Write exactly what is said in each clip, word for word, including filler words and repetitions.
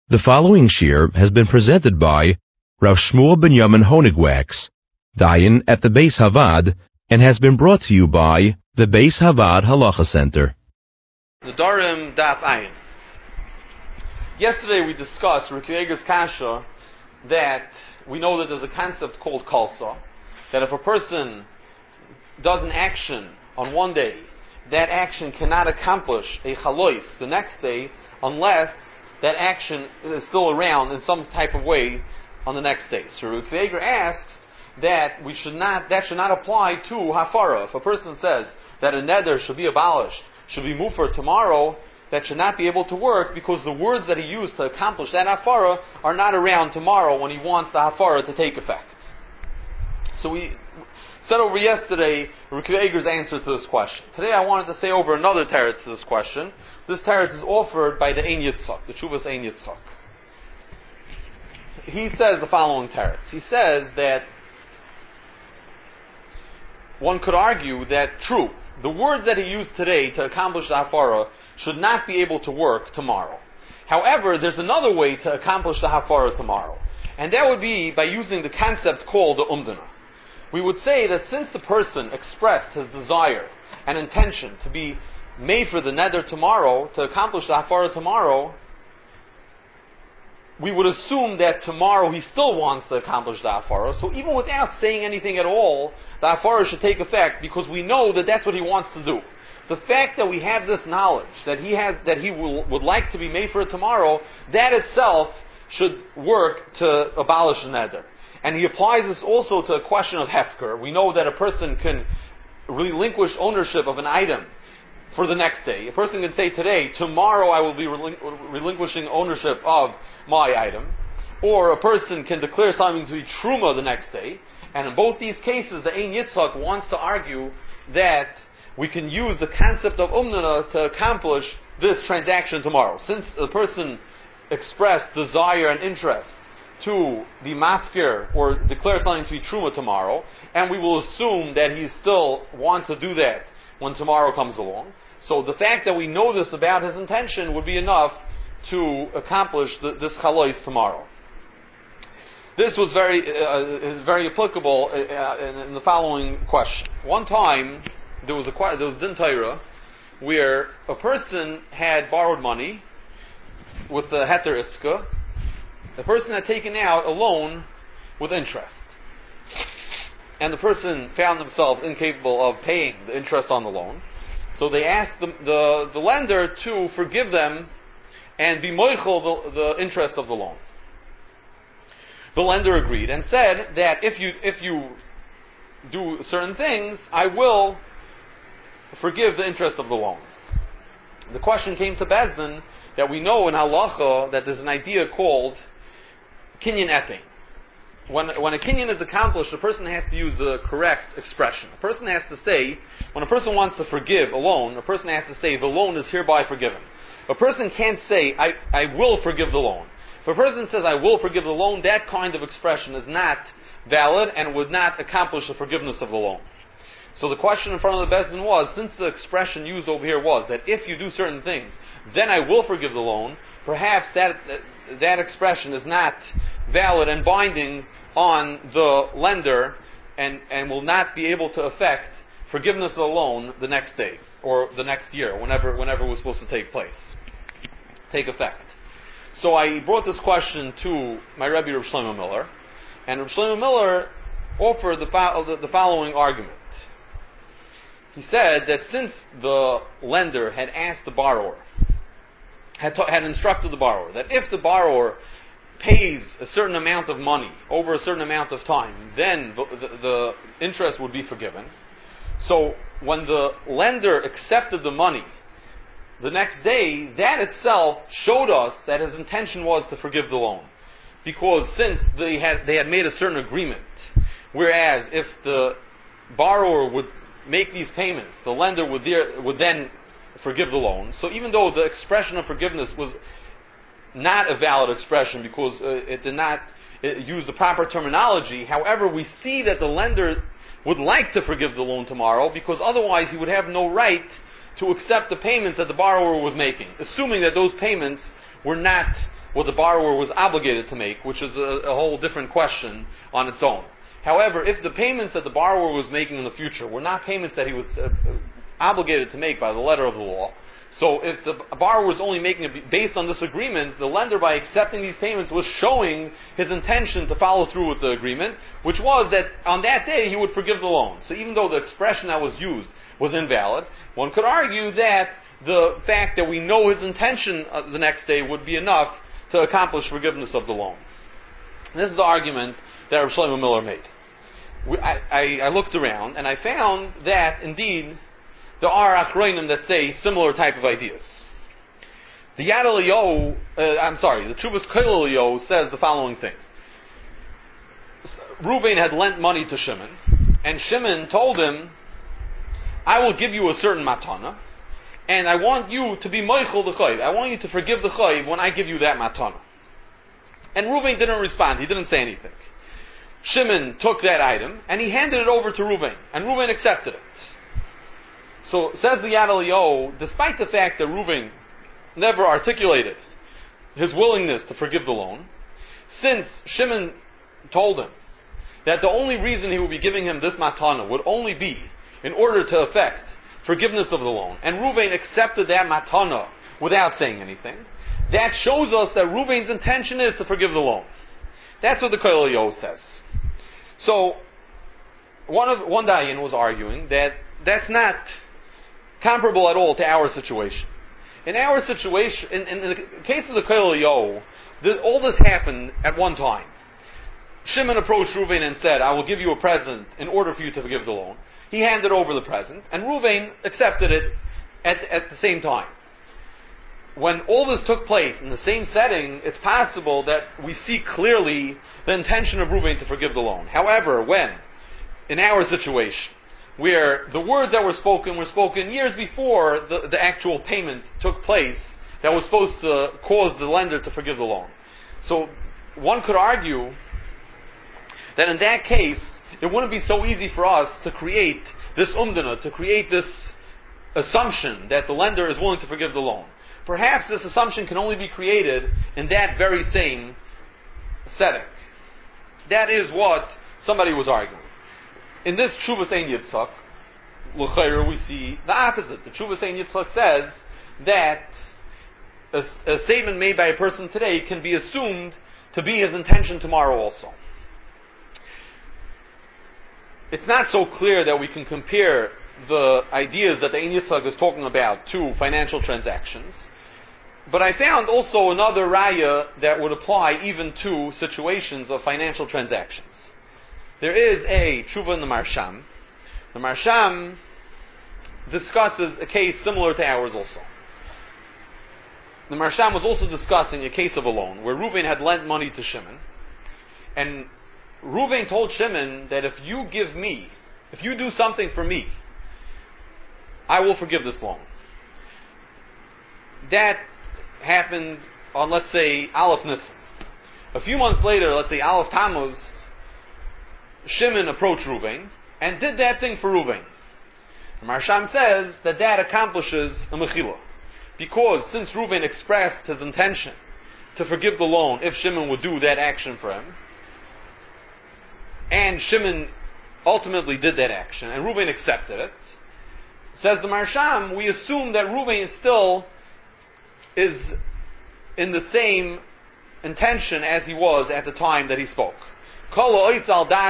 The following shir has been presented by Rav Shmuel Binyamin Honigwax, Dayan at the Beis Havad, and has been brought to you by the Beis Havad Halacha Center. The Darim Daf Ayin. Yesterday we discussed Reb Yeager's Kasha that we know that there's a concept called Kalsa, that if a person does an action on one day, that action cannot accomplish a chalois the next day unless that action is still around in some type of way on the next day. So Reb Yeager asks that we should not that should not apply to hafara. If a person says that a neder should be abolished, should be moved for tomorrow, that should not be able to work because the words that he used to accomplish that hafara are not around tomorrow when he wants the hafara to take effect. So we said over yesterday Reb Yeager's answer to this question. Today I wanted to say over another teretz to this question. This teretz is offered by the Ein Yitzchak, the Tshuvas Ein Yitzchak. He says the following teretz. He says that one could argue that, true, the words that he used today to accomplish the hafara should not be able to work tomorrow. However, there's another way to accomplish the hafara tomorrow, and that would be by using the concept called the umdana. We would say that since the person expressed his desire and intention to be made for the neder tomorrow, to accomplish the hafara tomorrow, we would assume that tomorrow he still wants to accomplish the hafara. So even without saying anything at all, the hafara should take effect because we know that that's what he wants to do. The fact that we have this knowledge that he has, that he will, would like to be made for it tomorrow, that itself should work to abolish the neder. And he applies this also to a question of hefker. We know that a person can relinquish ownership of an item for the next day. A person can say today, tomorrow I will be relin- relinquishing ownership of my item. Or a person can declare something to be truma the next day. And in both these cases, the Ein Yitzchak wants to argue that we can use the concept of umnana to accomplish this transaction tomorrow. Since a person expressed desire and interest to the matzker or declare something to be truma tomorrow, and we will assume that he still wants to do that when tomorrow comes along. So the fact that we know this about his intention would be enough to accomplish the, this chalois tomorrow. This was very uh, is very applicable uh, in, in the following question. One time there was a there was din Torah where a person had borrowed money with the heter iska. The person had taken out a loan with interest, and the person found themselves incapable of paying the interest on the loan. So they asked the the, the lender to forgive them and be moichel the, the interest of the loan. The lender agreed and said that if you if you do certain things, I will forgive the interest of the loan. The question came to Beis Din that we know in halacha that there's an idea called kinyan etin. When, when a kinyan is accomplished, a person has to use the correct expression. A person has to say, when a person wants to forgive a loan, a person has to say, the loan is hereby forgiven. A person can't say, I, I will forgive the loan. If a person says, I will forgive the loan, that kind of expression is not valid and would not accomplish the forgiveness of the loan. So the question in front of the Beis Din was, since the expression used over here was that if you do certain things, then I will forgive the loan, perhaps that that expression is not valid and binding on the lender and, and will not be able to affect forgiveness of the loan the next day or the next year, whenever whenever it was supposed to take place, take effect. So I brought this question to my Rebbe Reb Shlomo Miller, and Reb Shlomo Miller offered the, fo- the, the following argument. He said that since the lender had asked the borrower, had, ta- had instructed the borrower, that if the borrower pays a certain amount of money over a certain amount of time, then the, the, the interest would be forgiven. So when the lender accepted the money the next day, that itself showed us that his intention was to forgive the loan. Because since they had they had made a certain agreement, whereas if the borrower would make these payments, the lender would, there, would then forgive the loan. So even though the expression of forgiveness was not a valid expression because uh, it did not uh, use the proper terminology, however, we see that the lender would like to forgive the loan tomorrow because otherwise he would have no right to accept the payments that the borrower was making, assuming that those payments were not what the borrower was obligated to make, which is a, a whole different question on its own. However, if the payments that the borrower was making in the future were not payments that he was uh, obligated to make by the letter of the law, so if the borrower was only making it based on this agreement, the lender, by accepting these payments, was showing his intention to follow through with the agreement, which was that on that day he would forgive the loan. So even though the expression that was used was invalid, one could argue that the fact that we know his intention uh, the next day would be enough to accomplish forgiveness of the loan. And this is the argument that Rav Shlomo Miller made. We, I, I, I looked around and I found that indeed there are achronim that say similar type of ideas. The Yad Eliyahu, uh, I'm sorry, the Tshuvas Kol Eliyahu says the following thing. Reuven had lent money to Shimon, and Shimon told him, I will give you a certain matana, and I want you to be moichel the chayv. I want you to forgive the chayv when I give you that matana. And Reuven didn't respond. He didn't say anything. Shimon took that item, and he handed it over to Reuven, and Reuven accepted it. So, says the Yad Eliyahu, despite the fact that Reuven never articulated his willingness to forgive the loan, since Shimon told him that the only reason he would be giving him this matana would only be in order to effect forgiveness of the loan, and Reuven accepted that matana without saying anything, that shows us that Reuven's intention is to forgive the loan. That's what the Kol Eliyahu says. So, one of one Dayan was arguing that that's not comparable at all to our situation. In our situation, in, in the case of the Kol Eliyahu, all this happened at one time. Shimon approached Reuven and said, I will give you a present in order for you to forgive the loan. He handed over the present, and Reuven accepted it at, at the same time. When all this took place in the same setting, it's possible that we see clearly the intention of Reuven to forgive the loan. However, when, in our situation, where the words that were spoken were spoken years before the, the actual payment took place that was supposed to cause the lender to forgive the loan. So one could argue that in that case, it wouldn't be so easy for us to create this umdana, to create this assumption that the lender is willing to forgive the loan. Perhaps this assumption can only be created in that very same setting. That is what somebody was arguing. In this Tshuvas Ein Yitzchak, l'chayr, we see the opposite. The Tshuvas Ein Yitzchak says that a, a statement made by a person today can be assumed to be his intention tomorrow also. It's not so clear that we can compare the ideas that the Ein Yitzchak is talking about to financial transactions, but I found also another raya that would apply even to situations of financial transactions. There is a tshuva in the Marsham. The Marsham discusses a case similar to ours also. The Marsham was also discussing a case of a loan where Reuven had lent money to Shimon, and Reuven told Shimon that if you give me, if you do something for me, I will forgive this loan. That happened on, let's say, Aleph Nisan. A few months later, let's say Aleph Tammuz, Shimon approached Reuven and did that thing for Reuven. The Marsham says that that accomplishes a mechila, because since Reuven expressed his intention to forgive the loan if Shimon would do that action for him, and Shimon ultimately did that action, and Reuven accepted it, says the Marsham, we assume that Reuven still is in the same intention as he was at the time that he spoke. There's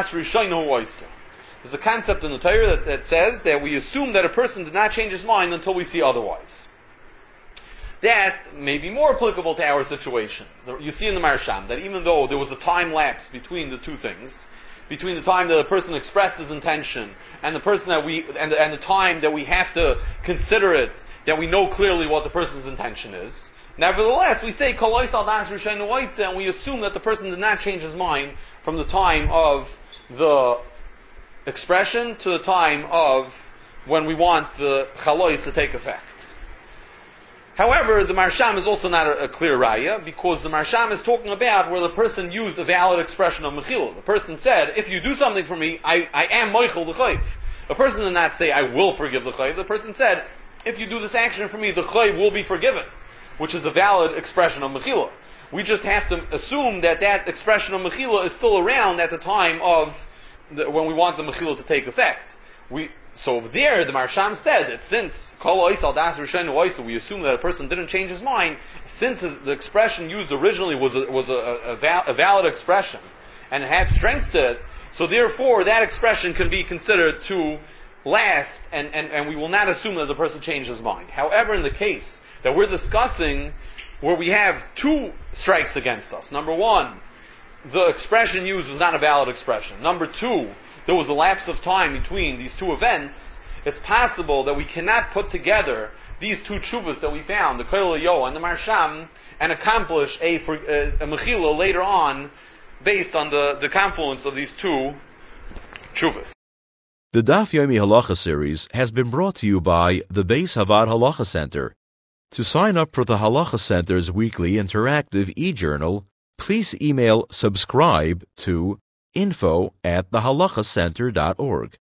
a concept in the Torah that, that says that we assume that a person did not change his mind until we see otherwise. That may be more applicable to our situation. You see in the Marsham that even though there was a time lapse between the two things, between the time that the person expressed his intention and the person that we and the, and the time that we have to consider it, that we know clearly what the person's intention is. Nevertheless, we say Kol Oisal Das Rishon Oitze, and we assume that the person did not change his mind from the time of the expression to the time of when we want the chalois to take effect. However, the Marsham is also not a, a clear raya, because the Marsham is talking about where the person used a valid expression of mechila. The person said, if you do something for me, I, I am moichel the chayv. The person did not say, I will forgive the chayv. The person said, if you do this action for me, the chayv will be forgiven, which is a valid expression of mechila. We just have to assume that that expression of Mechila is still around at the time of the, when we want the Mechila to take effect. We So over there, the Marsham said that since Kol Ois Al Das Rishon Ois, we assume that a person didn't change his mind, since his, the expression used originally was a, was a, a, val, a valid expression, and it had strength to it, so therefore that expression can be considered to last, and, and, and we will not assume that the person changed his mind. However, in the case that we're discussing, where we have two strikes against us, number one, the expression used was not a valid expression. Number two, there was a lapse of time between these two events. It's possible that we cannot put together these two tshuvas that we found, the Koil Yo and the Marsham, and accomplish a, a, a Mechila later on based on the, the confluence of these two tshuvas. The Daf Yomi Halacha series has been brought to you by the Beis Havad Halacha Center. To sign up for the Halacha Center's weekly interactive e-journal, please email subscribe to info at the halacha center dot org.